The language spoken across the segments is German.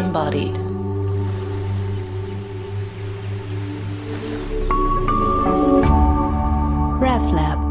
Embodied. RefLab.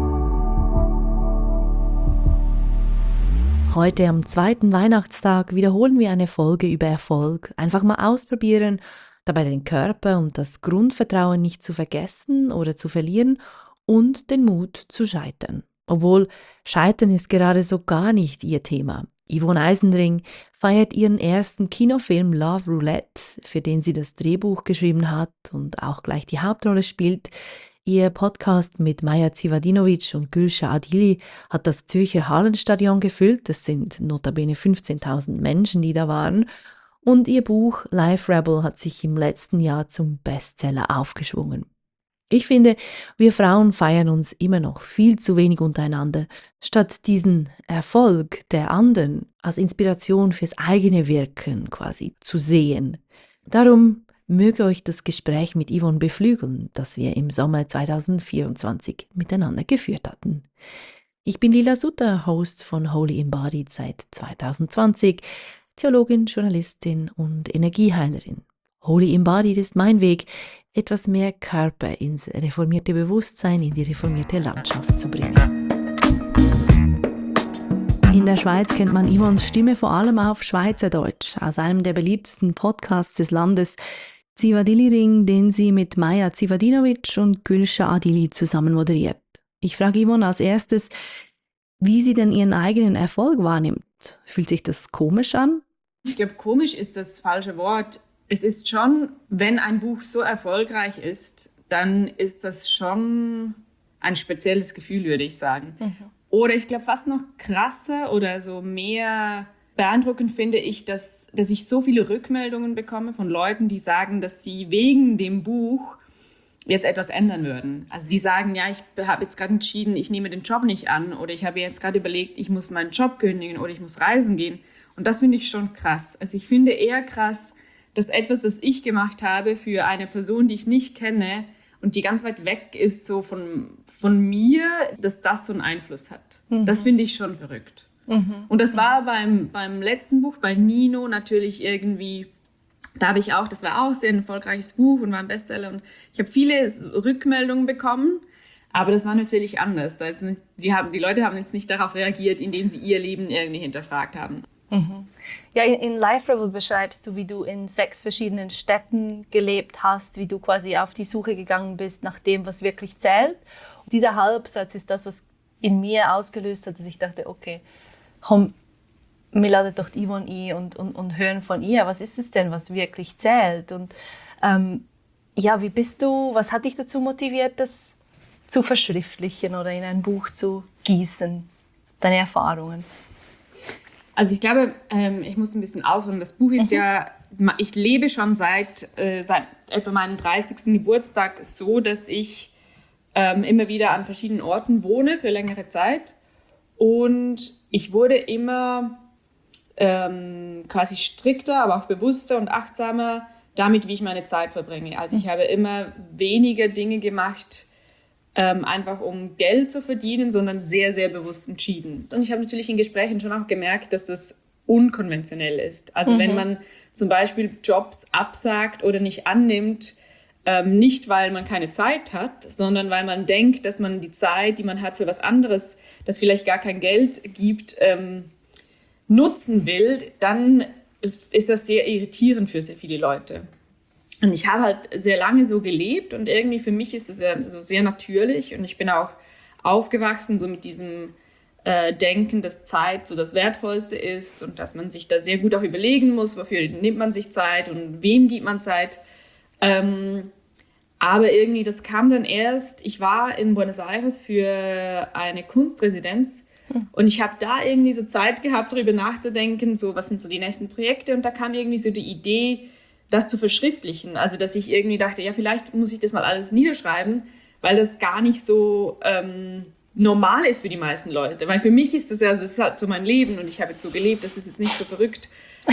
Heute am zweiten Weihnachtstag wiederholen wir eine Folge über Erfolg. Einfach mal ausprobieren, dabei den Körper und das Grundvertrauen nicht zu vergessen oder zu verlieren und den Mut zu scheitern. Obwohl Scheitern ist gerade so gar nicht ihr Thema. Yvonne Eisenring feiert ihren ersten Kinofilm Love Roulette, für den sie das Drehbuch geschrieben hat und auch gleich die Hauptrolle spielt. Ihr Podcast mit Maja Civadinovic und Gülşah Adili hat das Zürcher Hallenstadion gefüllt. Es sind notabene 15.000 Menschen, die da waren. Und ihr Buch Life Rebel hat sich im letzten Jahr zum Bestseller aufgeschwungen. Ich finde, wir Frauen feiern uns immer noch viel zu wenig untereinander, statt diesen Erfolg der anderen als Inspiration fürs eigene Wirken quasi zu sehen. Darum möge euch das Gespräch mit Yvonne beflügeln, das wir im Sommer 2024 miteinander geführt hatten. Ich bin Lila Sutter, Host von Holy Embodied seit 2020, Theologin, Journalistin und Energieheilerin. Holy Embodied ist mein Weg, etwas mehr Körper ins reformierte Bewusstsein, in die reformierte Landschaft zu bringen. In der Schweiz kennt man Yvonnes Stimme vor allem auf Schweizerdeutsch, aus einem der beliebtesten Podcasts des Landes, Civadili-Ring, den sie mit Maja Civadinovic und Gülşah Adili zusammen moderiert. Ich frage Yvonne als erstes, wie sie denn ihren eigenen Erfolg wahrnimmt. Fühlt sich das komisch an? Ich glaube, komisch ist das falsche Wort. Es ist schon, wenn ein Buch so erfolgreich ist, dann ist das schon ein spezielles Gefühl, würde ich sagen. Mhm. Oder ich glaube, fast noch krasser oder so mehr beeindruckend finde ich, dass ich so viele Rückmeldungen bekomme von Leuten, die sagen, dass sie wegen dem Buch jetzt etwas ändern würden. Also die sagen, ja, ich habe jetzt gerade entschieden, ich nehme den Job nicht an oder ich habe jetzt gerade überlegt, ich muss meinen Job kündigen oder ich muss reisen gehen. Und das finde ich schon krass. Also ich finde eher krass, dass etwas, das ich gemacht habe für eine Person, die ich nicht kenne und die ganz weit weg ist so von mir, dass das so einen Einfluss hat. Mhm. Das finde ich schon verrückt. Mhm. Und das war beim letzten Buch, bei Nino, natürlich irgendwie, das war auch sehr ein erfolgreiches Buch und war ein Bestseller und ich habe viele Rückmeldungen bekommen, aber das war natürlich anders. Die Leute haben jetzt nicht darauf reagiert, indem sie ihr Leben irgendwie hinterfragt haben. Mhm. Ja, in Life Rebel beschreibst du, wie du in 6 verschiedenen Städten gelebt hast, wie du quasi auf die Suche gegangen bist nach dem, was wirklich zählt. Und dieser Halbsatz ist das, was in mir ausgelöst hat, dass ich dachte, okay, komm, wir laden doch die Yvonne ein und hören von ihr, was ist es denn, was wirklich zählt? Und was hat dich dazu motiviert, das zu verschriftlichen oder in ein Buch zu gießen, deine Erfahrungen? Also ich glaube, ich muss ein bisschen ausholen. Das Buch ist ich lebe schon seit etwa meinem 30. Geburtstag so, dass ich immer wieder an verschiedenen Orten wohne für längere Zeit. Und ich wurde immer quasi strikter, aber auch bewusster und achtsamer damit, wie ich meine Zeit verbringe. Also ich habe immer weniger Dinge gemacht, einfach um Geld zu verdienen, sondern sehr, sehr bewusst entschieden. Und ich habe natürlich in Gesprächen schon auch gemerkt, dass das unkonventionell ist. Also wenn man zum Beispiel Jobs absagt oder nicht annimmt, nicht weil man keine Zeit hat, sondern weil man denkt, dass man die Zeit, die man hat für was anderes, das vielleicht gar kein Geld gibt, nutzen will, dann ist das sehr irritierend für sehr viele Leute. Und ich habe halt sehr lange so gelebt und irgendwie für mich ist das ja so sehr natürlich und ich bin auch aufgewachsen so mit diesem Denken, dass Zeit so das Wertvollste ist und dass man sich da sehr gut auch überlegen muss, wofür nimmt man sich Zeit und wem gibt man Zeit. Aber irgendwie, das kam dann erst, ich war in Buenos Aires für eine Kunstresidenz und ich habe da irgendwie so Zeit gehabt, darüber nachzudenken, so was sind so die nächsten Projekte und da kam irgendwie so die Idee, das zu verschriftlichen. Also, dass ich irgendwie dachte, ja, vielleicht muss ich das mal alles niederschreiben, weil das gar nicht so normal ist für die meisten Leute. Weil für mich ist das ist halt so mein Leben und ich habe jetzt so gelebt, das ist jetzt nicht so verrückt.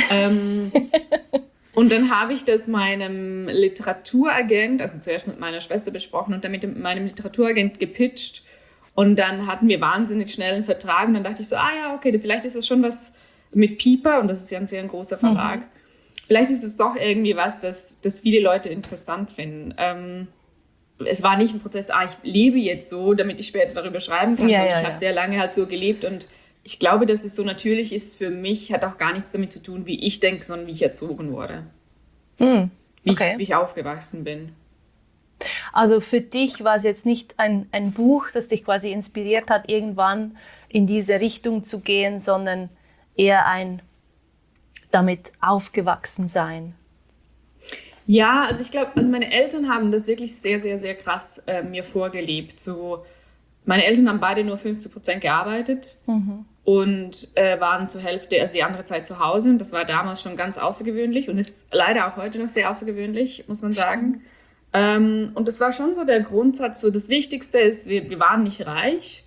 Und dann habe ich das meinem Literaturagent, also zuerst mit meiner Schwester besprochen und dann mit meinem Literaturagent gepitcht. Und dann hatten wir wahnsinnig schnell einen Vertrag. Und dann dachte ich so, ja, okay, vielleicht ist das schon was mit Piper, und das ist ja ein sehr großer Verlag, vielleicht ist es doch irgendwie was, das viele Leute interessant finden. Es war nicht ein Prozess, ich lebe jetzt so, damit ich später darüber schreiben kann, sondern ich habe sehr lange halt so gelebt und ich glaube, dass es so natürlich ist für mich, hat auch gar nichts damit zu tun, wie ich denke, sondern wie ich erzogen wurde. Wie ich aufgewachsen bin. Also für dich war es jetzt nicht ein Buch, das dich quasi inspiriert hat, irgendwann in diese Richtung zu gehen, sondern eher ein damit aufgewachsen sein. Ja, also ich glaube, meine Eltern haben das wirklich sehr, sehr, sehr krass mir vorgelebt. So, meine Eltern haben beide nur 50% gearbeitet und waren zur Hälfte, also die andere Zeit zu Hause. Und das war damals schon ganz außergewöhnlich und ist leider auch heute noch sehr außergewöhnlich, muss man sagen. Und das war schon so der Grundsatz, so das Wichtigste ist, wir waren nicht reich.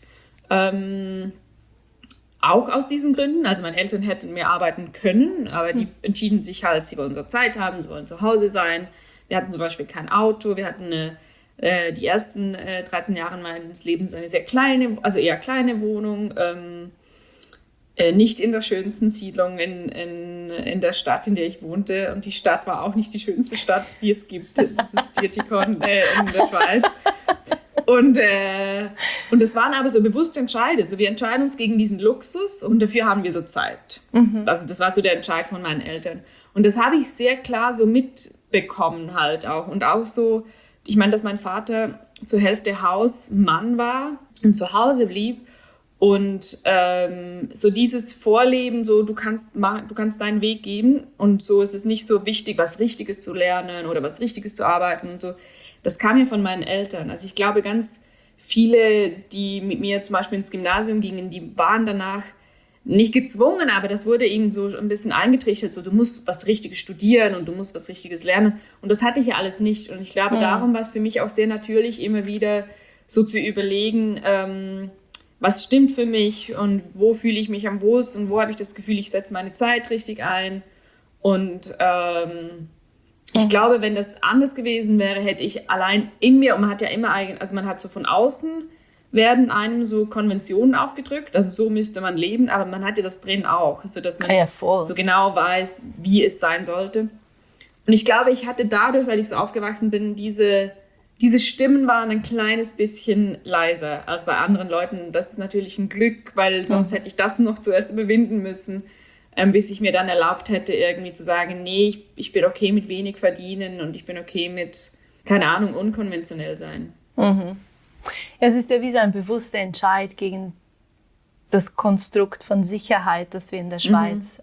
Auch aus diesen Gründen. Also meine Eltern hätten mehr arbeiten können, aber die entschieden sich halt, sie wollen unsere Zeit haben, sie wollen zu Hause sein. Wir hatten zum Beispiel kein Auto, wir hatten die ersten 13 Jahre meines Lebens eine sehr kleine, also eher kleine Wohnung, nicht in der schönsten Siedlung in der Stadt, in der ich wohnte. Und die Stadt war auch nicht die schönste Stadt, die es gibt. Das ist Dietikon in der Schweiz. Und das waren aber so bewusste Entscheide. So, wir entscheiden uns gegen diesen Luxus und dafür haben wir so Zeit. Also das war so der Entscheid von meinen Eltern. Und das habe ich sehr klar so mitbekommen halt auch. Und auch so, ich meine, dass mein Vater zur Hälfte Hausmann war und zu Hause blieb. Und so dieses Vorleben, so du kannst deinen Weg gehen und so ist es nicht so wichtig, was Richtiges zu lernen oder was Richtiges zu arbeiten und so. Das kam ja von meinen Eltern. Also ich glaube, ganz viele, die mit mir zum Beispiel ins Gymnasium gingen, die waren danach nicht gezwungen, aber das wurde ihnen so ein bisschen eingetrichtert, so du musst was Richtiges studieren und du musst was Richtiges lernen. Und das hatte ich ja alles nicht. Und ich glaube, darum war es für mich auch sehr natürlich, immer wieder so zu überlegen, was stimmt für mich und wo fühle ich mich am wohlsten und wo habe ich das Gefühl, ich setze meine Zeit richtig ein. Und ich glaube, wenn das anders gewesen wäre, hätte ich allein in mir, und man hat ja immer man hat so von außen werden einem so Konventionen aufgedrückt, also so müsste man leben, aber man hat ja das drin auch, sodass man so genau weiß, wie es sein sollte. Und ich glaube, ich hatte dadurch, weil ich so aufgewachsen bin, diese Stimmen waren ein kleines bisschen leiser als bei anderen Leuten. Das ist natürlich ein Glück, weil sonst hätte ich das noch zuerst überwinden müssen, bis ich mir dann erlaubt hätte, irgendwie zu sagen, nee, ich bin okay mit wenig verdienen und ich bin okay mit, keine Ahnung, unkonventionell sein. Ja, es ist ja wie so ein bewusster Entscheid gegen das Konstrukt von Sicherheit, das wir in der Schweiz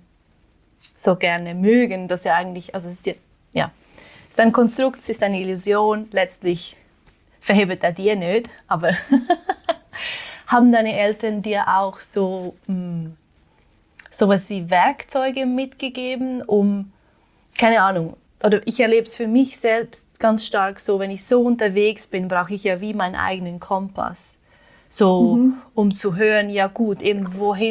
so gerne mögen, das ja eigentlich, also es ist ja, es ist ein Konstrukt, es ist eine Illusion, letztlich verhebt er dir nicht, aber haben deine Eltern dir auch so sowas wie Werkzeuge mitgegeben, um, keine Ahnung, oder ich erlebe es für mich selbst ganz stark so, wenn ich so unterwegs bin, brauche ich ja wie meinen eigenen Kompass. So, um zu hören, ja gut, eben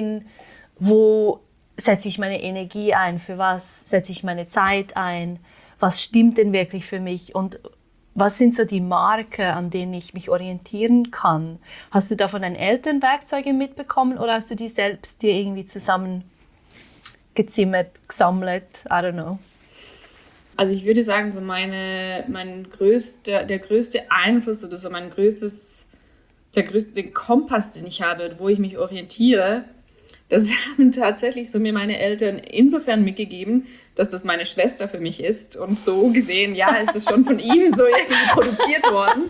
wo setze ich meine Energie ein, für was setze ich meine Zeit ein, was stimmt denn wirklich für mich und was sind so die Marker, an denen ich mich orientieren kann? Hast du da von deinen Eltern Werkzeuge mitbekommen oder hast du die selbst dir irgendwie zusammengezimmert, gesammelt? I don't know. Also ich würde sagen, so der größte Einfluss oder so der größte Kompass, den ich habe, wo ich mich orientiere, das haben tatsächlich so mir meine Eltern insofern mitgegeben, dass das meine Schwester für mich ist. Und so gesehen, ja, ist das schon von ihnen so irgendwie produziert worden.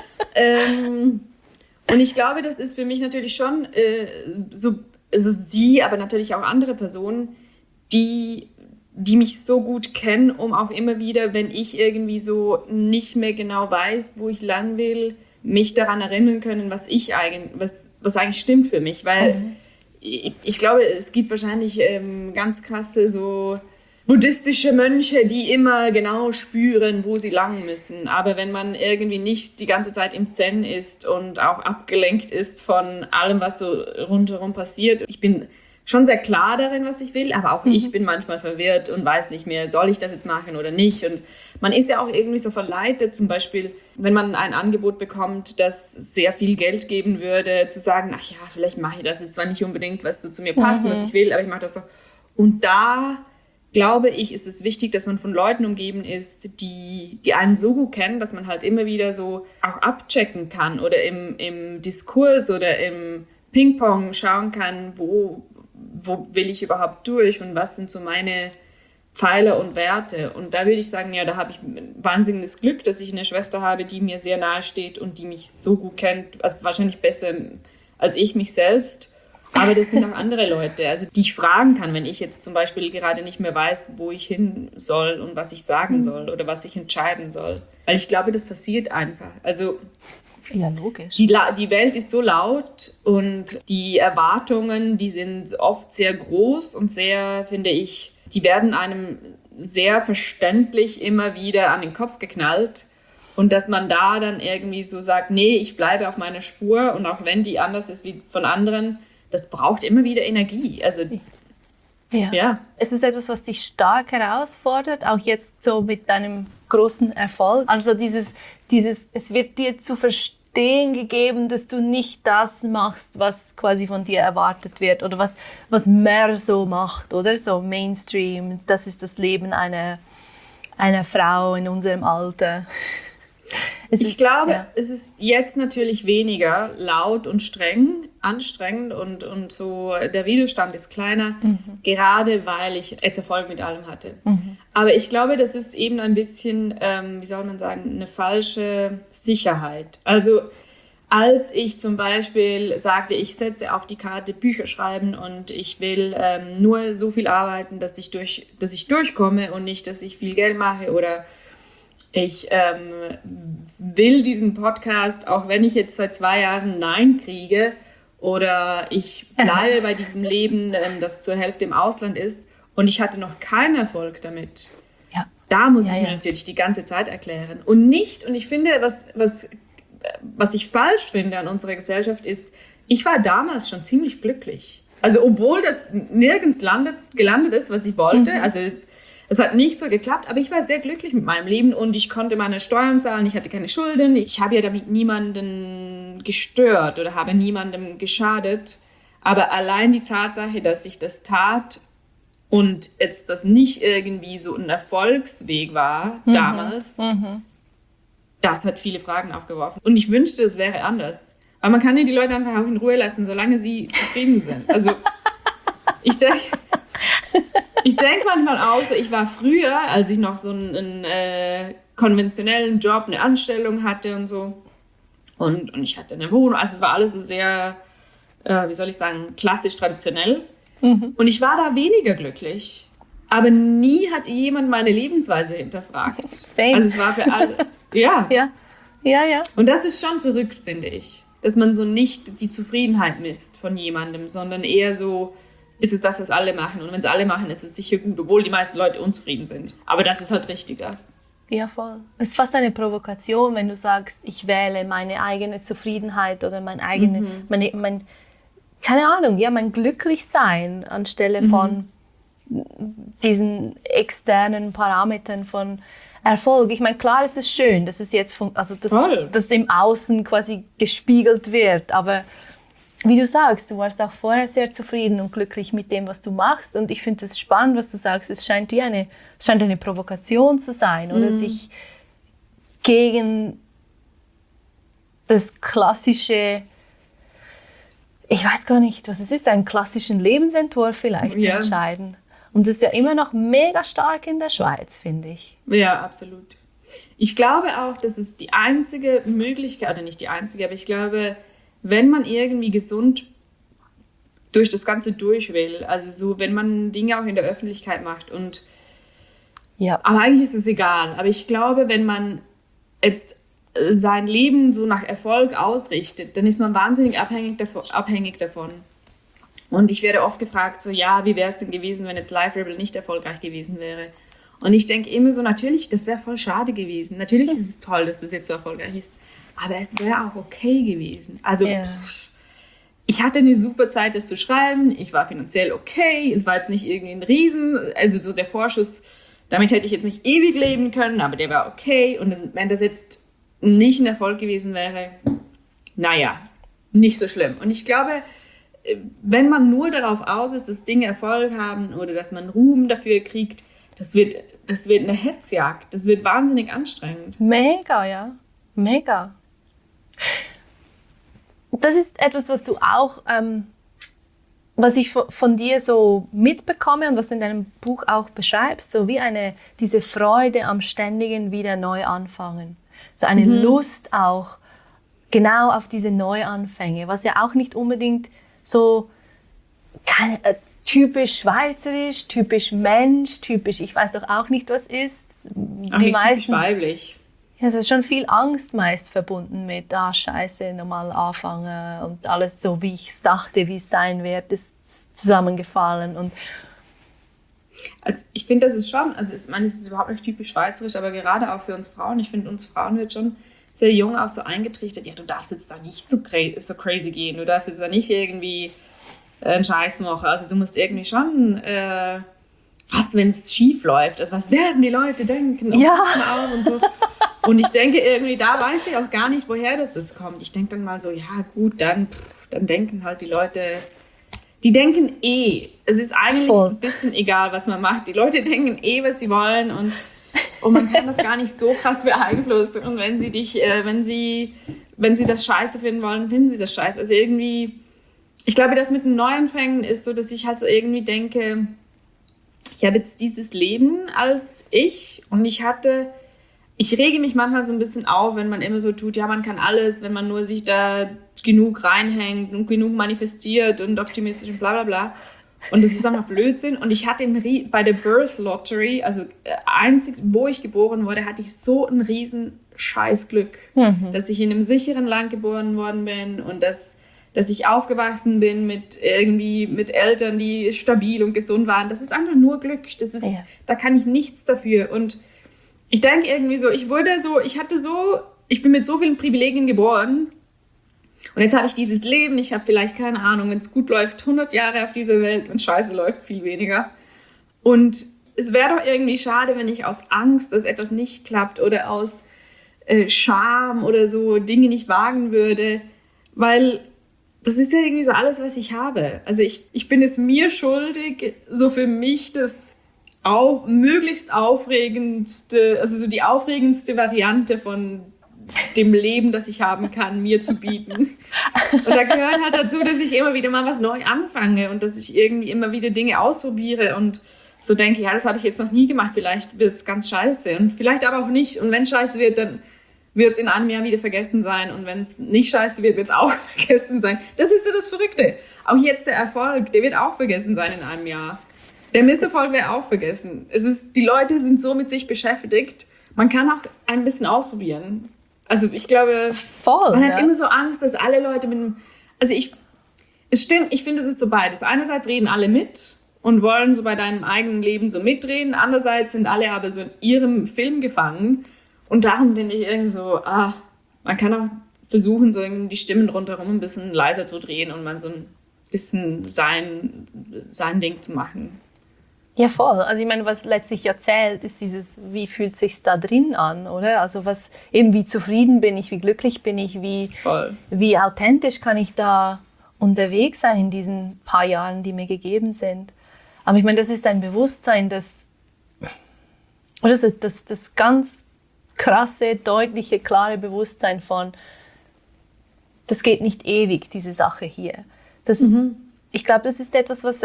Und ich glaube, das ist für mich natürlich schon also sie, aber natürlich auch andere Personen, die mich so gut kennen, um auch immer wieder, wenn ich irgendwie so nicht mehr genau weiß, wo ich lang will, mich daran erinnern können, was eigentlich stimmt für mich. Weil ich glaube, es gibt wahrscheinlich ganz krasse so buddhistische Mönche, die immer genau spüren, wo sie lang müssen. Aber wenn man irgendwie nicht die ganze Zeit im Zen ist und auch abgelenkt ist von allem, was so rundherum passiert, ich bin schon sehr klar darin, was ich will, aber auch ich bin manchmal verwirrt und weiß nicht mehr, soll ich das jetzt machen oder nicht. Und man ist ja auch irgendwie so verleitet, zum Beispiel, wenn man ein Angebot bekommt, das sehr viel Geld geben würde, zu sagen, ach ja, vielleicht mache ich das, ist zwar nicht unbedingt, was so zu mir passt und was ich will, aber ich mache das doch. Und da glaube ich, ist es wichtig, dass man von Leuten umgeben ist, die einen so gut kennen, dass man halt immer wieder so auch abchecken kann oder im Diskurs oder im Ping-Pong schauen kann, wo will ich überhaupt durch und was sind so meine Pfeiler und Werte. Und da würde ich sagen, ja, da habe ich wahnsinniges Glück, dass ich eine Schwester habe, die mir sehr nahe steht und die mich so gut kennt, also wahrscheinlich besser als ich mich selbst. Aber das sind auch andere Leute, also die ich fragen kann, wenn ich jetzt zum Beispiel gerade nicht mehr weiß, wo ich hin soll und was ich sagen soll oder was ich entscheiden soll. Weil ich glaube, das passiert einfach. Also ja, logisch. Die Welt ist so laut und die Erwartungen, die sind oft sehr groß und sehr, finde ich, die werden einem sehr verständlich immer wieder an den Kopf geknallt. Und dass man da dann irgendwie so sagt, nee, ich bleibe auf meiner Spur und auch wenn die anders ist wie von anderen, das braucht immer wieder Energie. Also, ja. Es ist etwas, was dich stark herausfordert, auch jetzt so mit deinem großen Erfolg. Also dieses, es wird dir zu verstehen gegeben, dass du nicht das machst, was quasi von dir erwartet wird oder was mehr so macht, oder? So Mainstream, das ist das Leben einer Frau in unserem Alter. Ich glaube, es ist jetzt natürlich weniger laut und streng, anstrengend und so der Widerstand ist kleiner, gerade weil ich jetzt Erfolg mit allem hatte. Aber ich glaube, das ist eben ein bisschen, wie soll man sagen, eine falsche Sicherheit. Also als ich zum Beispiel sagte, ich setze auf die Karte Bücher schreiben und ich will nur so viel arbeiten, dass ich durchkomme und nicht, dass ich viel Geld mache oder ich will diesen Podcast, auch wenn ich jetzt seit 2 Jahren Nein kriege oder ich bleibe bei diesem Leben, das zur Hälfte im Ausland ist und ich hatte noch keinen Erfolg damit. Ja. Da muss ich mir natürlich die ganze Zeit erklären. Und ich finde, was ich falsch finde an unserer Gesellschaft ist, ich war damals schon ziemlich glücklich. Also obwohl das nirgends gelandet ist, was ich wollte, also es hat nicht so geklappt, aber ich war sehr glücklich mit meinem Leben und ich konnte meine Steuern zahlen, ich hatte keine Schulden, ich habe ja damit niemanden gestört oder habe niemandem geschadet. Aber allein die Tatsache, dass ich das tat und jetzt das nicht irgendwie so ein Erfolgsweg war damals, das hat viele Fragen aufgeworfen. Und ich wünschte, es wäre anders. Aber man kann ja die Leute einfach auch in Ruhe lassen, solange sie zufrieden sind. Also ich denke manchmal auch so, ich war früher, als ich noch so einen konventionellen Job, eine Anstellung hatte und so. Und ich hatte eine Wohnung, also es war alles so sehr, wie soll ich sagen, klassisch traditionell. Und ich war da weniger glücklich. Aber nie hat jemand meine Lebensweise hinterfragt. Same. Also es war für alle, ja. Ja. Und das ist schon verrückt, finde ich. Dass man so nicht die Zufriedenheit misst von jemandem, sondern eher so, ist es das, was alle machen. Und wenn es alle machen, ist es sicher gut, obwohl die meisten Leute unzufrieden sind. Aber das ist halt richtiger. Ja, voll. Es ist fast eine Provokation, wenn du sagst, ich wähle meine eigene Zufriedenheit oder mein keine Ahnung, ja, mein Glücklichsein anstelle von diesen externen Parametern von Erfolg. Ich meine, klar ist es schön, dass es jetzt dass im Außen quasi gespiegelt wird, aber wie du sagst, du warst auch vorher sehr zufrieden und glücklich mit dem, was du machst. Und ich finde es spannend, was du sagst. Es scheint eine Provokation zu sein oder sich gegen das klassische, ich weiß gar nicht, was es ist, einen klassischen Lebensentwurf vielleicht zu entscheiden. Und das ist ja immer noch mega stark in der Schweiz, finde ich. Ja, absolut. Ich glaube auch, das ist die einzige Möglichkeit, oder nicht die einzige, aber ich glaube, wenn man irgendwie gesund durch das Ganze durch will, also so, wenn man Dinge auch in der Öffentlichkeit macht aber eigentlich ist es egal, aber ich glaube, wenn man jetzt sein Leben so nach Erfolg ausrichtet, dann ist man wahnsinnig abhängig davon. Und ich werde oft gefragt, so, ja, wie wäre es denn gewesen, wenn jetzt Life Rebel nicht erfolgreich gewesen wäre? Und ich denke immer so, natürlich, das wäre voll schade gewesen. Natürlich ist es toll, dass es jetzt so erfolgreich ist. Aber es wäre auch okay gewesen. Also, ich hatte eine super Zeit, das zu schreiben. Ich war finanziell okay. Es war jetzt nicht irgendwie ein Riesen. Also, so der Vorschuss, damit hätte ich jetzt nicht ewig leben können, aber der war okay. Und wenn das jetzt nicht ein Erfolg gewesen wäre, naja, nicht so schlimm. Und ich glaube, wenn man nur darauf aus ist, dass Dinge Erfolg haben oder dass man Ruhm dafür kriegt, das wird eine Hetzjagd. Das wird wahnsinnig anstrengend. Mega, ja. Mega. Das ist etwas, was du auch, was ich von dir so mitbekomme und was du in deinem Buch auch beschreibst, so wie diese Freude am ständigen wieder neu anfangen. So eine Lust auch genau auf diese Neuanfänge, was ja auch nicht unbedingt so typisch schweizerisch, typisch Mensch, typisch, ich weiß doch auch nicht, was ist. Auch nicht typisch weiblich. Ja, es ist schon viel Angst meist verbunden mit, scheiße, nochmal anfangen und alles so, wie ich es dachte, wie es sein wird, ist zusammengefallen. Und also ich finde, das ist schon, also ich meine, es ist überhaupt nicht typisch schweizerisch, aber gerade auch für uns Frauen, ich finde, uns Frauen wird schon sehr jung auch so eingetrichtert, ja, du darfst jetzt da nicht so crazy gehen, du darfst jetzt da nicht irgendwie einen Scheiß machen, also du musst irgendwie schon, was, wenn es schief läuft, also was werden die Leute denken, und pass mal auf und so. Und ich denke irgendwie, da weiß ich auch gar nicht, woher das kommt. Ich denke dann mal so, ja gut, dann denken halt die Leute, die denken es ist eigentlich ein bisschen egal, was man macht, die Leute denken was sie wollen und man kann das gar nicht so krass beeinflussen. Und wenn sie wenn sie das scheiße finden wollen, finden sie das scheiße. Also irgendwie, ich glaube, das mit den Neuanfängen ist so, dass ich halt so irgendwie denke, ich habe jetzt dieses Leben als ich und ich rege mich manchmal so ein bisschen auf, wenn man immer so tut, ja, man kann alles, wenn man nur sich da genug reinhängt und genug manifestiert und optimistisch und bla bla bla. Und das ist einfach Blödsinn. Und ich hatte bei der Birth Lottery, also einzig, wo ich geboren wurde, hatte ich so ein riesen Scheißglück, dass ich in einem sicheren Land geboren worden bin und dass ich aufgewachsen bin mit Eltern, die stabil und gesund waren. Das ist einfach nur Glück. Da kann ich nichts dafür. Und ich denke irgendwie so, ich bin mit so vielen Privilegien geboren. Und jetzt habe ich dieses Leben, ich habe vielleicht, keine Ahnung, wenn es gut läuft, 100 Jahre auf dieser Welt, wenn es scheiße läuft, viel weniger. Und es wäre doch irgendwie schade, wenn ich aus Angst, dass etwas nicht klappt oder aus Scham oder so Dinge nicht wagen würde, weil das ist ja irgendwie so alles, was ich habe. Also ich bin es mir schuldig, so für mich das auch möglichst aufregendste, also so die aufregendste Variante von dem Leben, das ich haben kann, mir zu bieten. Und da gehört halt dazu, dass ich immer wieder mal was neu anfange und dass ich irgendwie immer wieder Dinge ausprobiere und so denke, ja, das habe ich jetzt noch nie gemacht, vielleicht wird es ganz scheiße und vielleicht aber auch nicht. Und wenn es scheiße wird, dann wird es in einem Jahr wieder vergessen sein und wenn es nicht scheiße wird, wird es auch vergessen sein. Das ist so das Verrückte. Auch jetzt der Erfolg, der wird auch vergessen sein in einem Jahr. Der Misserfolg wäre auch vergessen. Die Leute sind so mit sich beschäftigt, man kann auch ein bisschen ausprobieren. Also ich glaube, man hat immer so Angst, dass alle Leute es stimmt, ich finde, es ist so beides. Einerseits reden alle mit und wollen so bei deinem eigenen Leben so mitreden. Andererseits sind alle aber so in ihrem Film gefangen. Und darum finde ich irgendwie so, man kann auch versuchen, so die Stimmen rundherum ein bisschen leiser zu drehen und mal so ein bisschen sein Ding zu machen. Ja, voll. Also ich meine, was letztlich ja zählt, ist dieses, wie fühlt sich's da drin an, oder? Also wie zufrieden bin ich, wie glücklich bin ich, wie authentisch kann ich da unterwegs sein in diesen paar Jahren, die mir gegeben sind. Aber ich meine, das ist ein Bewusstsein, das ganz krasse, deutliche, klare Bewusstsein von, das geht nicht ewig, diese Sache hier. Das ist, ich glaube, das ist etwas, was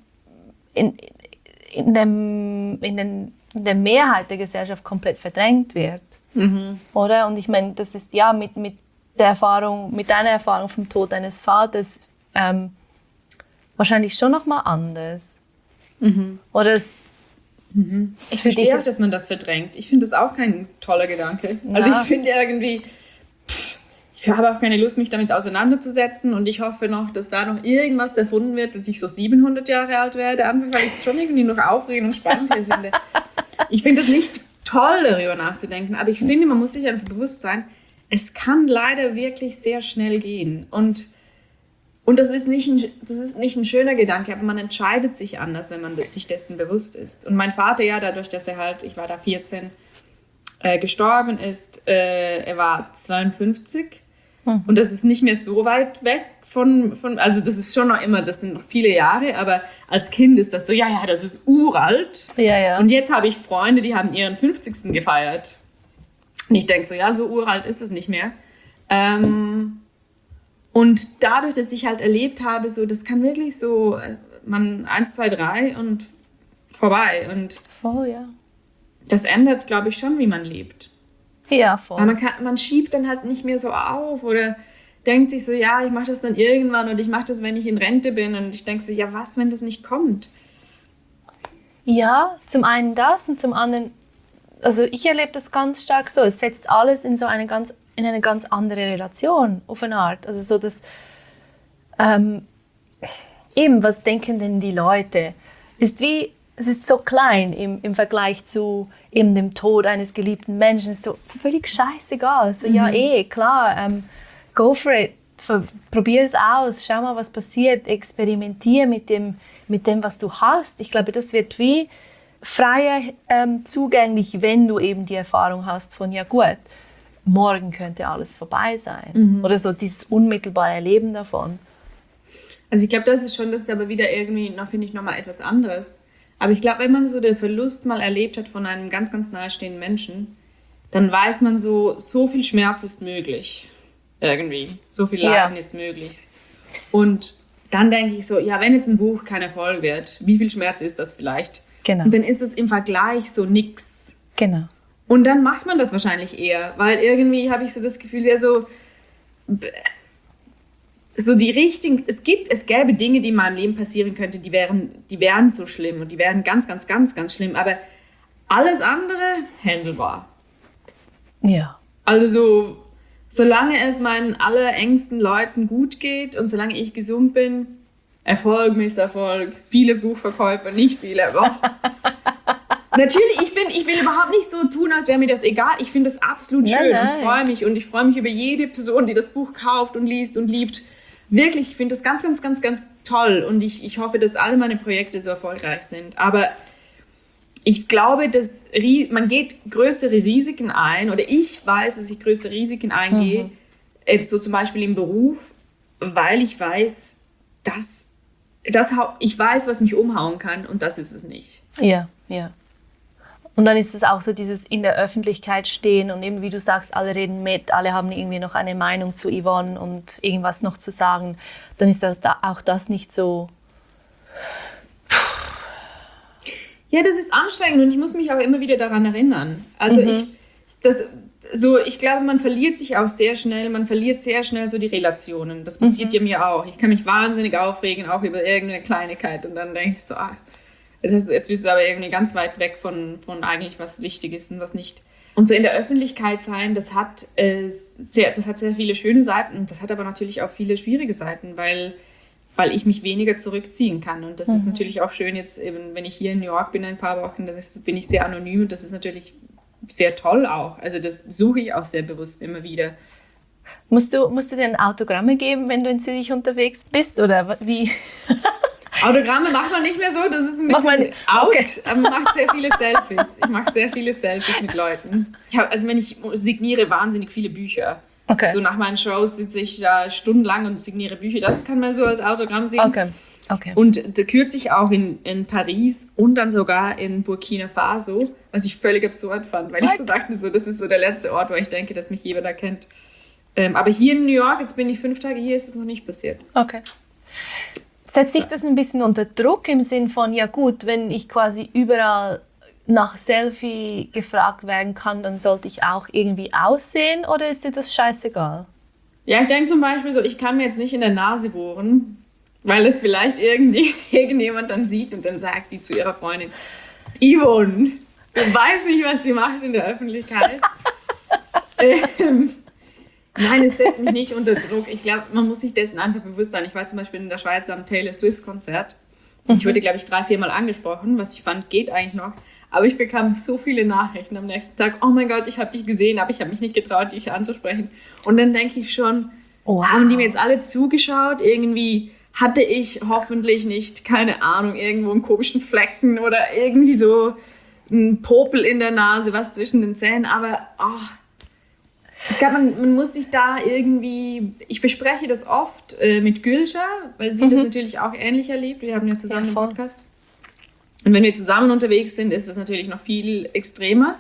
in der Mehrheit der Gesellschaft komplett verdrängt wird. Oder? Und ich meine, das ist ja mit deiner Erfahrung vom Tod deines Vaters wahrscheinlich schon nochmal anders. Oder ich verstehe auch, dass man das verdrängt. Ich finde das auch kein toller Gedanke. Ja. Also ich finde irgendwie, ich habe auch keine Lust, mich damit auseinanderzusetzen und ich hoffe noch, dass da noch irgendwas erfunden wird, dass ich so 700 Jahre alt werde, einfach weil ich es schon irgendwie noch aufregend und spannend hier finde. Ich finde es nicht toll, darüber nachzudenken, aber ich finde, man muss sich einfach bewusst sein, es kann leider wirklich sehr schnell gehen und das ist nicht ein schöner Gedanke, aber man entscheidet sich anders, wenn man sich dessen bewusst ist. Und mein Vater, ja, dadurch, dass er halt, ich war da 14, gestorben ist, er war 52, Und das ist nicht mehr so weit weg also das ist schon noch immer, das sind noch viele Jahre, aber als Kind ist das so, ja, das ist uralt. Ja, ja. Und jetzt habe ich Freunde, die haben ihren 50. gefeiert. Und ich denke so, ja, so uralt ist es nicht mehr. Und dadurch, dass ich halt erlebt habe, so, das kann wirklich so, man 1, 2, 3 und vorbei. Und Voll, ja. das ändert, glaube ich, schon, wie man lebt. Ja, voll. Weil man schiebt dann halt nicht mehr so auf oder denkt sich so, ja, ich mache das dann irgendwann und ich mache das, wenn ich in Rente bin. Und ich denke so, ja, was, wenn das nicht kommt? Ja, zum einen das und zum anderen, also ich erlebe das ganz stark so, es setzt alles in eine ganz andere Relation auf eine Art. Also so das, eben, was denken denn die Leute? Es ist so klein im Vergleich zu eben dem Tod eines geliebten Menschen. Es ist so völlig scheißegal. So, ja, klar, go for it. Probier es aus, schau mal, was passiert. Experimentier mit dem, was du hast. Ich glaube, das wird wie freier zugänglich, wenn du eben die Erfahrung hast von, ja gut, morgen könnte alles vorbei sein. Oder so dieses unmittelbare Erleben davon. Also ich glaube, das ist aber wieder irgendwie, finde ich, nochmal etwas anderes. Aber ich glaube, wenn man so den Verlust mal erlebt hat von einem ganz, ganz nahestehenden Menschen, dann weiß man so viel Schmerz ist möglich. Irgendwie. So viel Leiden ist möglich. Und dann denke ich so, ja, wenn jetzt ein Buch kein Erfolg wird, wie viel Schmerz ist das vielleicht? Genau. Und dann ist es im Vergleich so nix. Genau. Und dann macht man das wahrscheinlich eher, weil irgendwie habe ich so das Gefühl, ja so die richtigen, es gäbe Dinge, die in meinem Leben passieren könnten, die wären so schlimm und die wären ganz, ganz, ganz, ganz schlimm, aber alles andere handelbar. Ja. Also so, solange es meinen allerengsten Leuten gut geht und solange ich gesund bin, Erfolg, Misserfolg, viele Buchverkäufe, nicht viele, aber natürlich, ich will überhaupt nicht so tun, als wäre mir das egal. Ich finde das absolut schön und ich freue mich über jede Person, die das Buch kauft und liest und liebt. Wirklich, ich finde das ganz, ganz, ganz, ganz toll und ich hoffe, dass alle meine Projekte so erfolgreich sind. Aber ich glaube, dass man geht größere Risiken ein oder ich weiß, dass ich größere Risiken eingehe, jetzt so zum Beispiel im Beruf, weil ich weiß, ich weiß, was mich umhauen kann und das ist es nicht. Ja, ja. Und dann ist es auch so dieses in der Öffentlichkeit stehen und eben wie du sagst, alle reden mit, alle haben irgendwie noch eine Meinung zu Yvonne und irgendwas noch zu sagen. Dann ist auch das nicht so... Ja, das ist anstrengend und ich muss mich auch immer wieder daran erinnern. Also ich glaube, man verliert sich auch sehr schnell, so die Relationen. Das passiert ja mir auch. Ich kann mich wahnsinnig aufregen, auch über irgendeine Kleinigkeit und dann denke ich so, jetzt bist du aber irgendwie ganz weit weg von eigentlich was wichtig ist und was nicht. Und so in der Öffentlichkeit sein, das hat sehr viele schöne Seiten und das hat aber natürlich auch viele schwierige Seiten, weil ich mich weniger zurückziehen kann. Und das ist natürlich auch schön jetzt, eben, wenn ich hier in New York bin ein paar Wochen, dann bin ich sehr anonym und das ist natürlich sehr toll auch. Also das suche ich auch sehr bewusst immer wieder. Musst du dir Autogramme geben, wenn du in Zürich unterwegs bist? Oder wie? Autogramme macht man nicht mehr so, das ist ein bisschen out. Okay. Man macht sehr viele Selfies. Ich mache sehr viele Selfies mit Leuten. Ich signiere wahnsinnig viele Bücher. Okay. So nach meinen Shows sitze ich da stundenlang und signiere Bücher. Das kann man so als Autogramm sehen. Okay. Und kürzlich auch in Paris und dann sogar in Burkina Faso, was ich völlig absurd fand, weil ich so dachte, das ist so der letzte Ort, wo ich denke, dass mich jeder da kennt. Aber hier in New York, jetzt bin ich 5 Tage hier, ist es noch nicht passiert. Okay. Setzt sich das ein bisschen unter Druck im Sinn von, ja gut, wenn ich quasi überall nach Selfie gefragt werden kann, dann sollte ich auch irgendwie aussehen oder ist dir das scheißegal? Ja, ich denke zum Beispiel so, ich kann mir jetzt nicht in der Nase bohren, weil es vielleicht irgendjemand dann sieht und dann sagt die zu ihrer Freundin, Yvonne, du weißt nicht, was die macht in der Öffentlichkeit. Nein, es setzt mich nicht unter Druck. Ich glaube, man muss sich dessen einfach bewusst sein. Ich war zum Beispiel in der Schweiz am Taylor Swift-Konzert. Ich wurde, glaube ich, 3-4 Mal angesprochen, was ich fand, geht eigentlich noch. Aber ich bekam so viele Nachrichten am nächsten Tag. Oh mein Gott, ich habe dich gesehen, aber ich habe mich nicht getraut, dich anzusprechen. Und dann denke ich schon, haben die mir jetzt alle zugeschaut? Irgendwie hatte ich hoffentlich nicht, keine Ahnung, irgendwo einen komischen Flecken oder irgendwie so einen Popel in der Nase, was zwischen den Zähnen. Aber Ich glaube, man muss sich da irgendwie, ich bespreche das oft mit Gülscha, weil sie das natürlich auch ähnlich erlebt. Wir haben ja zusammen einen Podcast. Und wenn wir zusammen unterwegs sind, ist das natürlich noch viel extremer.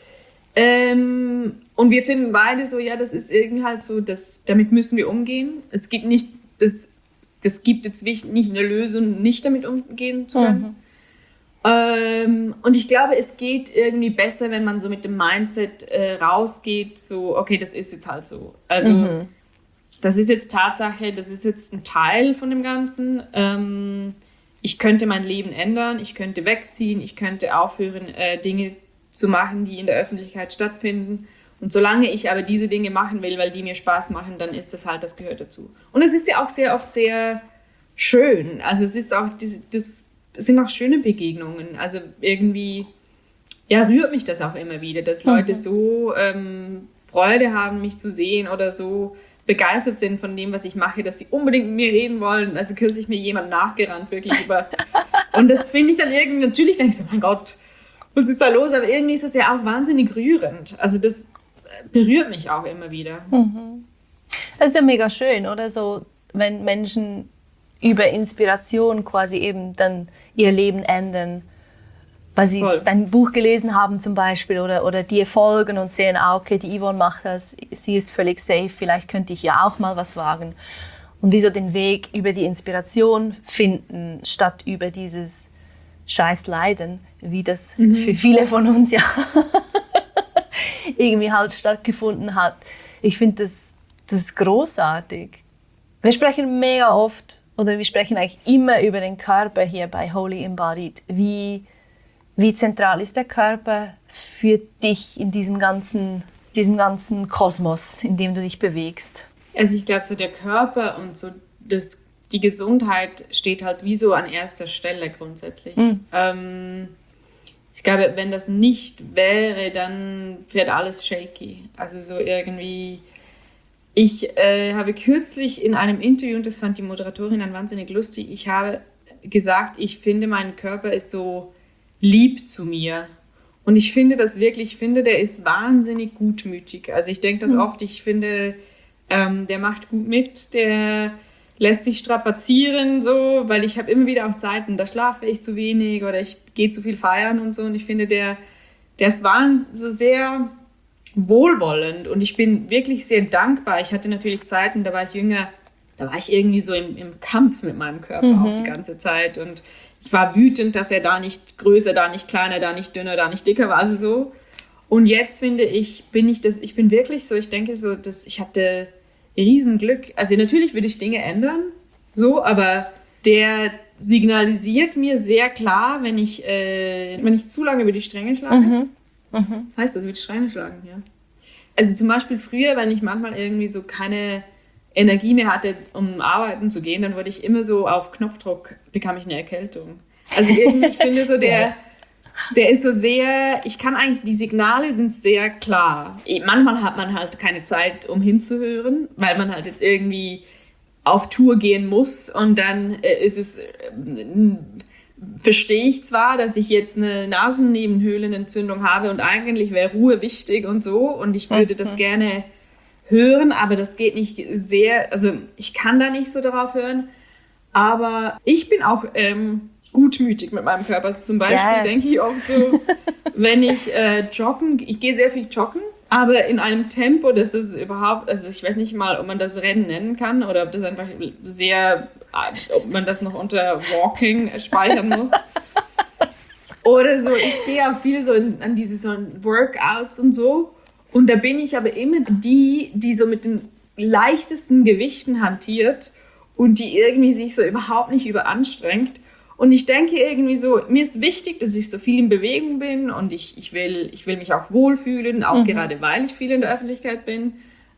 Und wir finden beide so, ja, das ist irgendwie halt so, damit müssen wir umgehen. Es gibt nicht, das gibt jetzt nicht eine Lösung, nicht damit umgehen zu können. Und ich glaube, es geht irgendwie besser, wenn man so mit dem Mindset rausgeht, so, okay, das ist jetzt halt so. Also, das ist jetzt Tatsache, das ist jetzt ein Teil von dem Ganzen. Ich könnte mein Leben ändern, ich könnte wegziehen, ich könnte aufhören, Dinge zu machen, die in der Öffentlichkeit stattfinden. Und solange ich aber diese Dinge machen will, weil die mir Spaß machen, dann ist das halt, das gehört dazu. Und es ist ja auch sehr oft sehr schön. Also es ist auch, das sind auch schöne Begegnungen. Also irgendwie, ja, rührt mich das auch immer wieder, dass Leute so Freude haben, mich zu sehen oder so begeistert sind von dem, was ich mache, dass sie unbedingt mit mir reden wollen. Also kürzlich mir jemand nachgerannt, wirklich über. Und das finde ich dann irgendwie, natürlich denke ich so, mein Gott, was ist da los? Aber irgendwie ist das ja auch wahnsinnig rührend. Also das berührt mich auch immer wieder. Das ist ja mega schön, oder so, wenn Menschen über Inspiration quasi eben dann ihr Leben ändern, weil sie dein Buch gelesen haben zum Beispiel oder dir folgen und sehen, okay, die Yvonne macht das, sie ist völlig safe, vielleicht könnte ich ja auch mal was wagen. Und wie so den Weg über die Inspiration finden, statt über dieses scheiß Leiden, wie das für viele von uns ja irgendwie halt stattgefunden hat. Ich finde das großartig. Wir sprechen mega oft, oder wir sprechen eigentlich immer über den Körper hier bei Wholly Embodied. Wie zentral ist der Körper für dich in diesem ganzen Kosmos, in dem du dich bewegst? Also ich glaube, so der Körper und so die Gesundheit steht halt wie so an erster Stelle grundsätzlich. Ich glaube, wenn das nicht wäre, dann wird alles shaky. Also so irgendwie. Ich habe kürzlich in einem Interview, und das fand die Moderatorin dann wahnsinnig lustig, ich habe gesagt, ich finde, mein Körper ist so lieb zu mir. Und ich finde das wirklich, der ist wahnsinnig gutmütig. Also ich denke das oft, ich finde, der macht gut mit, der lässt sich strapazieren, so, weil ich habe immer wieder auch Zeiten, da schlafe ich zu wenig oder ich gehe zu viel feiern und so. Und ich finde, der ist so sehr wohlwollend und ich bin wirklich sehr dankbar. Ich hatte natürlich Zeiten, da war ich jünger, da war ich irgendwie so im Kampf mit meinem Körper auch die ganze Zeit und ich war wütend, dass er da nicht größer, da nicht kleiner, da nicht dünner, da nicht dicker war, also so. Und jetzt finde ich, ich bin wirklich so, ich denke so, dass ich hatte Riesenglück. Also natürlich würde ich Dinge ändern, so, aber der signalisiert mir sehr klar, wenn ich zu lange über die Stränge schlage. Heißt das, über die Stränge schlagen, ja. Also zum Beispiel früher, wenn ich manchmal irgendwie so keine Energie mehr hatte, um arbeiten zu gehen, dann wurde ich immer so auf Knopfdruck, bekam ich eine Erkältung. Also irgendwie, ich finde so, der ist so sehr, die Signale sind sehr klar. Manchmal hat man halt keine Zeit, um hinzuhören, weil man halt jetzt irgendwie auf Tour gehen muss und dann verstehe ich zwar, dass ich jetzt eine Nasennebenhöhlenentzündung habe und eigentlich wäre Ruhe wichtig und so und ich würde das gerne hören, aber das geht nicht sehr, also ich kann da nicht so darauf hören, aber ich bin auch gutmütig mit meinem Körper. Also zum Beispiel denke ich oft so, wenn ich ich gehe sehr viel joggen, aber in einem Tempo, das ist überhaupt, also ich weiß nicht mal, ob man das Rennen nennen kann oder ob das einfach ob man das noch unter Walking speichern muss. Oder so, ich gehe auch viel so an diese so Workouts und so. Und da bin ich aber immer die so mit den leichtesten Gewichten hantiert und die irgendwie sich so überhaupt nicht überanstrengt. Und ich denke irgendwie so, mir ist wichtig, dass ich so viel in Bewegung bin und ich will mich auch wohlfühlen, auch gerade weil ich viel in der Öffentlichkeit bin.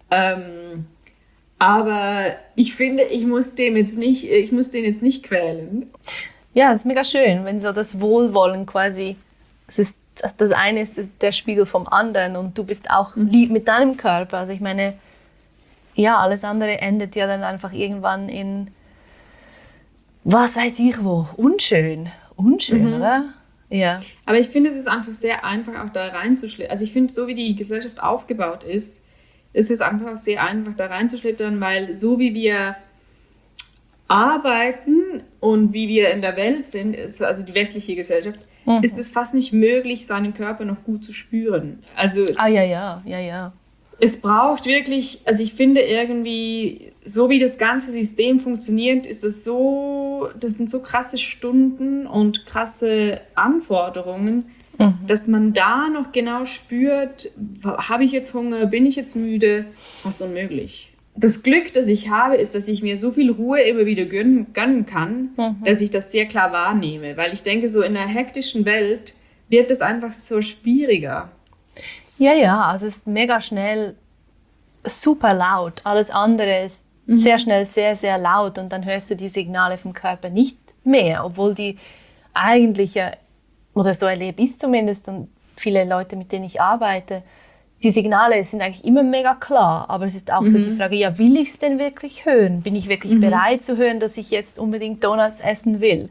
Aber ich finde, ich muss den jetzt nicht quälen. Ja, es ist mega schön, wenn so das Wohlwollen quasi, das eine ist der Spiegel vom anderen und du bist auch lieb mit deinem Körper. Also ich meine, ja, alles andere endet ja dann einfach irgendwann in, was weiß ich wo, unschön, oder? Ja. Aber ich finde, es ist einfach sehr einfach, auch da reinzuschlüpfen. Also ich finde, so wie die Gesellschaft aufgebaut ist, ist es einfach sehr einfach, da reinzuschlittern, weil so wie wir arbeiten und wie wir in der Welt sind, ist, also die westliche Gesellschaft, ist es fast nicht möglich, seinen Körper noch gut zu spüren. Also ja. es braucht wirklich, also ich finde irgendwie, so wie das ganze System funktioniert, ist es so, das sind so krasse Stunden und krasse Anforderungen, dass man da noch genau spürt, habe ich jetzt Hunger, bin ich jetzt müde, fast unmöglich. Das Glück, das ich habe, ist, dass ich mir so viel Ruhe immer wieder gönnen kann, dass ich das sehr klar wahrnehme. Weil ich denke, so in einer hektischen Welt wird das einfach so schwieriger. Ja, also es ist mega schnell super laut. Alles andere ist sehr schnell sehr, sehr laut und dann hörst du die Signale vom Körper nicht mehr, obwohl die eigentlich, oder so erlebe ich es zumindest und viele Leute, mit denen ich arbeite, die Signale sind eigentlich immer mega klar, aber es ist auch so die Frage, ja, will ich es denn wirklich hören? Bin ich wirklich bereit zu hören, dass ich jetzt unbedingt Donuts essen will?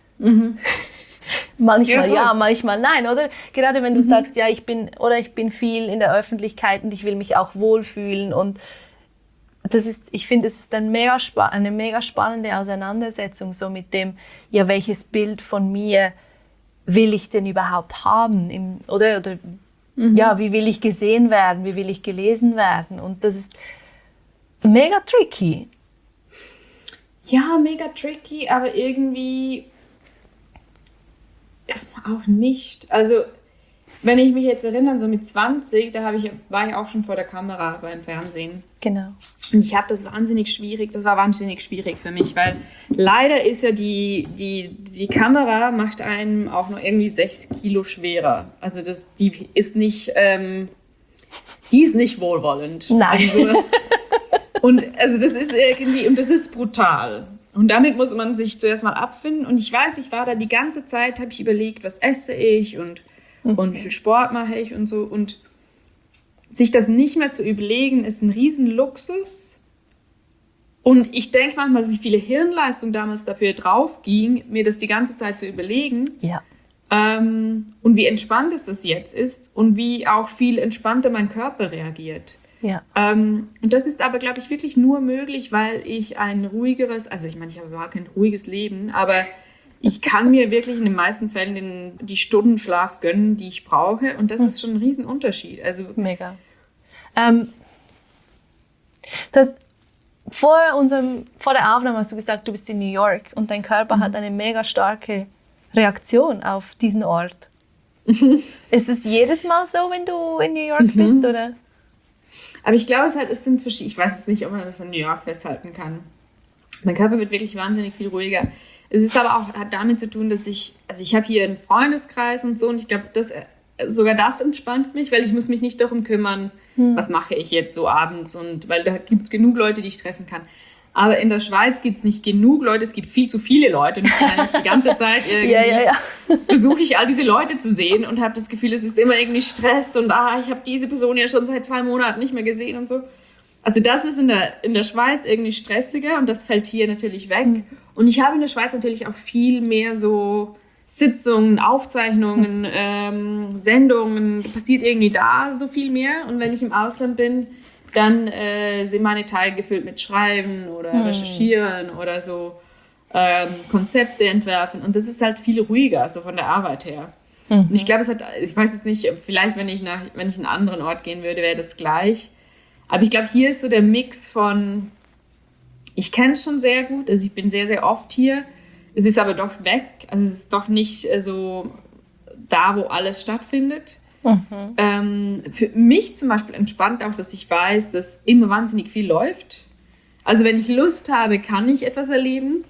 Manchmal ja, manchmal nein, oder? Gerade wenn du sagst, ja, ich bin viel in der Öffentlichkeit und ich will mich auch wohlfühlen und ich finde, es ist eine mega spannende Auseinandersetzung so mit dem, ja, welches Bild von mir will ich denn überhaupt haben? Oder ja, wie will ich gesehen werden? Wie will ich gelesen werden? Und das ist mega tricky. Ja, mega tricky, aber irgendwie auch nicht. Also, wenn ich mich jetzt erinnere, so mit 20, war ich auch schon vor der Kamera beim Fernsehen. Genau. Und das war wahnsinnig schwierig für mich, weil leider ist ja die Kamera macht einem auch noch irgendwie 6 Kilo schwerer. Also die ist nicht wohlwollend. Nein. Also das ist irgendwie, und das ist brutal. Und damit muss man sich zuerst mal abfinden. Und ich weiß, ich war da die ganze Zeit, habe ich überlegt, was esse ich und wie viel Sport mache ich und so. Und sich das nicht mehr zu überlegen, ist ein Riesenluxus. Und ich denke manchmal, wie viele Hirnleistung damals dafür drauf ging, mir das die ganze Zeit zu überlegen. Ja. Und wie entspannt es das jetzt ist und wie auch viel entspannter mein Körper reagiert. Ja. Und das ist aber, glaube ich, wirklich nur möglich, weil ich ein ruhigeres, also ich meine, ich habe überhaupt kein ruhiges Leben, aber ich kann mir wirklich in den meisten Fällen die Stunden Schlaf gönnen, die ich brauche. Und das ist schon ein Riesenunterschied. Also, mega. Du hast vor der Aufnahme hast du gesagt, du bist in New York und dein Körper hat eine mega starke Reaktion auf diesen Ort. Ist es jedes Mal so, wenn du in New York bist, oder? Aber ich glaube, es sind verschiedene. Ich weiß jetzt nicht, ob man das in New York festhalten kann. Mein Körper wird wirklich wahnsinnig viel ruhiger. Es ist aber auch, hat damit zu tun, dass ich habe hier einen Freundeskreis und so und ich glaube, sogar das entspannt mich, weil ich muss mich nicht darum kümmern, was mache ich jetzt so abends und weil da gibt es genug Leute, die ich treffen kann. Aber in der Schweiz gibt es nicht genug Leute, es gibt viel zu viele Leute und ich kann eigentlich die ganze Zeit irgendwie versuche ich all diese Leute zu sehen und habe das Gefühl, es ist immer irgendwie Stress und ich habe diese Person ja schon seit 2 Monaten nicht mehr gesehen und so. Also das ist in der Schweiz irgendwie stressiger und das fällt hier natürlich weg. Und ich habe in der Schweiz natürlich auch viel mehr so Sitzungen, Aufzeichnungen, Sendungen, passiert irgendwie da so viel mehr. Und wenn ich im Ausland bin, dann sind meine Tage gefüllt mit Schreiben oder Recherchieren oder so Konzepte entwerfen. Und das ist halt viel ruhiger, so von der Arbeit her. Und ich glaube, ich weiß jetzt nicht, vielleicht wenn ich in einen anderen Ort gehen würde, wäre das gleich. Aber ich glaube, hier ist so der Mix von, ich kenne es schon sehr gut, also ich bin sehr, sehr oft hier. Es ist aber doch weg, also es ist doch nicht so da, wo alles stattfindet. Für mich zum Beispiel entspannt auch, dass ich weiß, dass immer wahnsinnig viel läuft. Also wenn ich Lust habe, kann ich etwas erleben.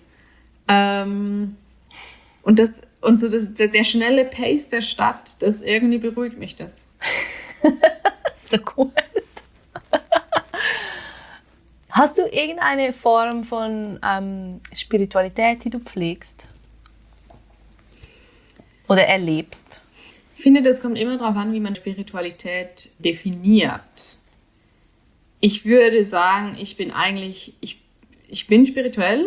Und der schnelle Pace der Stadt, das irgendwie beruhigt mich das. So cool. Hast du irgendeine Form von Spiritualität, die du pflegst? Oder erlebst? Ich finde, das kommt immer darauf an, wie man Spiritualität definiert. Ich würde sagen, ich bin spirituell,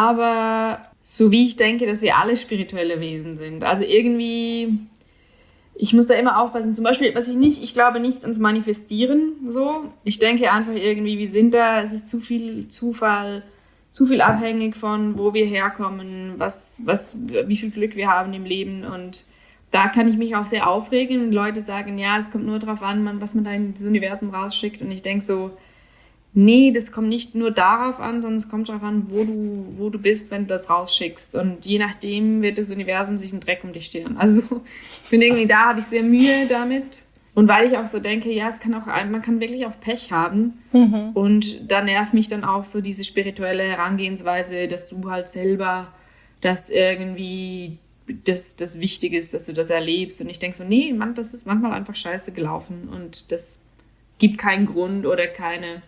aber so wie ich denke, dass wir alle spirituelle Wesen sind. Also irgendwie, ich muss da immer aufpassen. Zum Beispiel, ich glaube nicht ans Manifestieren, so. Ich denke einfach irgendwie, wir sind da, es ist zu viel Zufall, zu viel abhängig von, wo wir herkommen, wie viel Glück wir haben im Leben. Und da kann ich mich auch sehr aufregen, wenn Leute sagen, ja, es kommt nur darauf an, was man da in das Universum rausschickt. Und ich denke so, nee, das kommt nicht nur darauf an, sondern es kommt darauf an, wo du bist, wenn du das rausschickst. Und je nachdem wird das Universum sich einen Dreck um dich scheren. Also ich finde irgendwie, da habe ich sehr Mühe damit. Und weil ich auch so denke, ja, man kann wirklich auch Pech haben. Und da nervt mich dann auch so diese spirituelle Herangehensweise, dass du halt selber das irgendwie das Wichtige ist, dass du das erlebst. Und ich denke so, nee, Mann, das ist manchmal einfach scheiße gelaufen. Und das gibt keinen Grund oder keine,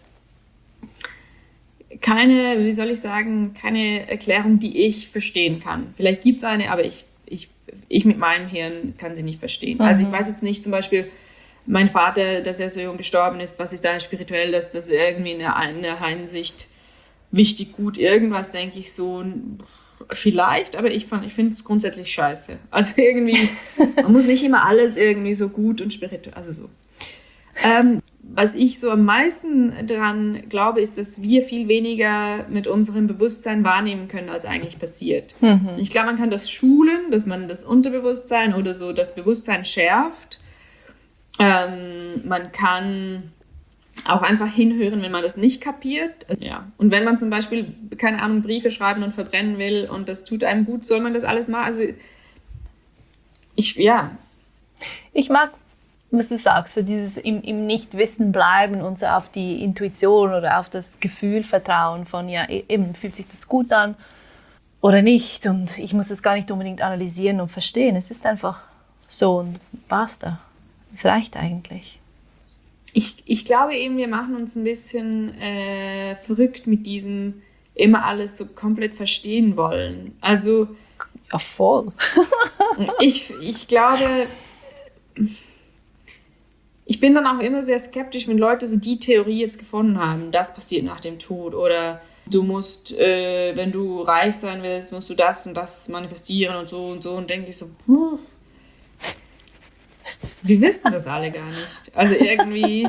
wie soll ich sagen, keine Erklärung, die ich verstehen kann. Vielleicht gibt es eine, aber ich mit meinem Hirn kann sie nicht verstehen. Also ich weiß jetzt nicht zum Beispiel, mein Vater, dass er so jung gestorben ist, was ist da spirituell, dass das irgendwie in einer Hinsicht wichtig, gut, irgendwas denke ich so, vielleicht, aber ich finde es grundsätzlich scheiße. Also irgendwie, man muss nicht immer alles irgendwie so gut und spirituell, also so. Was ich so am meisten daran glaube, ist, dass wir viel weniger mit unserem Bewusstsein wahrnehmen können, als eigentlich passiert. Ich glaube, man kann das schulen, dass man das Unterbewusstsein oder so das Bewusstsein schärft. Man kann auch einfach hinhören, wenn man das nicht kapiert. Ja. Und wenn man zum Beispiel, keine Ahnung, Briefe schreiben und verbrennen will und das tut einem gut, soll man das alles machen. Also ich mag, was du sagst, so dieses im Nichtwissen bleiben und so auf die Intuition oder auf das Gefühl vertrauen von, ja, eben, fühlt sich das gut an oder nicht. Und ich muss es gar nicht unbedingt analysieren und verstehen. Es ist einfach so und basta. Es reicht eigentlich. Ich glaube eben, wir machen uns ein bisschen verrückt mit diesem immer alles so komplett verstehen wollen. Also ja, voll. ich glaube, ich bin dann auch immer sehr skeptisch, wenn Leute so die Theorie jetzt gefunden haben, das passiert nach dem Tod oder du musst, wenn du reich sein willst, musst du das und das manifestieren und so und denke ich so, wir wissen das alle gar nicht. Also irgendwie,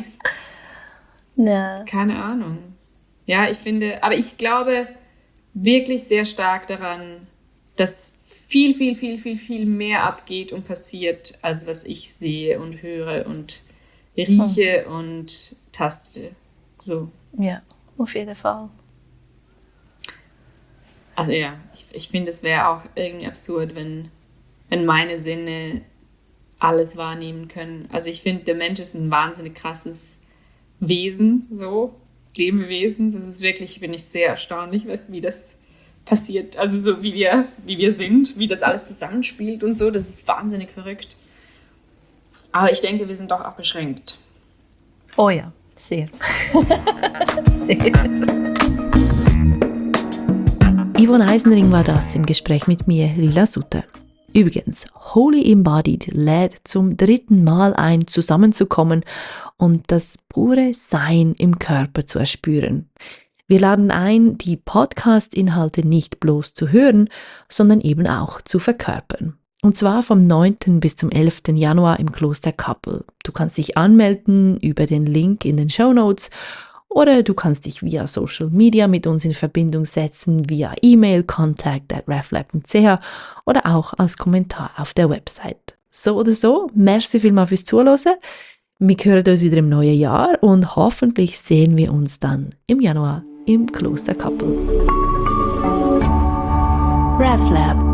keine Ahnung. Ja, aber ich glaube wirklich sehr stark daran, dass viel, viel, viel, viel, viel mehr abgeht und passiert, als was ich sehe und höre und rieche und taste. So. Ja, auf jeden Fall. Also ja, ich finde, es wäre auch irgendwie absurd, wenn meine Sinne alles wahrnehmen können. Also ich finde, der Mensch ist ein wahnsinnig krasses Wesen, so, Lebewesen. Das ist wirklich, finde ich, sehr erstaunlich, wie das passiert. Also so wie wir sind, wie das alles zusammenspielt und so, das ist wahnsinnig verrückt. Aber ich denke, wir sind doch auch beschränkt. Oh ja, sehr. Sehr. Yvonne Eisenring war das im Gespräch mit mir, Lila Sutter. Übrigens, Holy Embodied lädt zum 3. Mal ein, zusammenzukommen und das pure Sein im Körper zu erspüren. Wir laden ein, die Podcast-Inhalte nicht bloß zu hören, sondern eben auch zu verkörpern. Und zwar vom 9. bis zum 11. Januar im Kloster Kappel. Du kannst dich anmelden über den Link in den Shownotes oder du kannst dich via Social Media mit uns in Verbindung setzen, via E-Mail contact@reflab.ch oder auch als Kommentar auf der Website. So oder so, merci vielmals fürs Zuhören. Wir hören uns wieder im neuen Jahr und hoffentlich sehen wir uns dann im Januar im Kloster Kappel. RefLab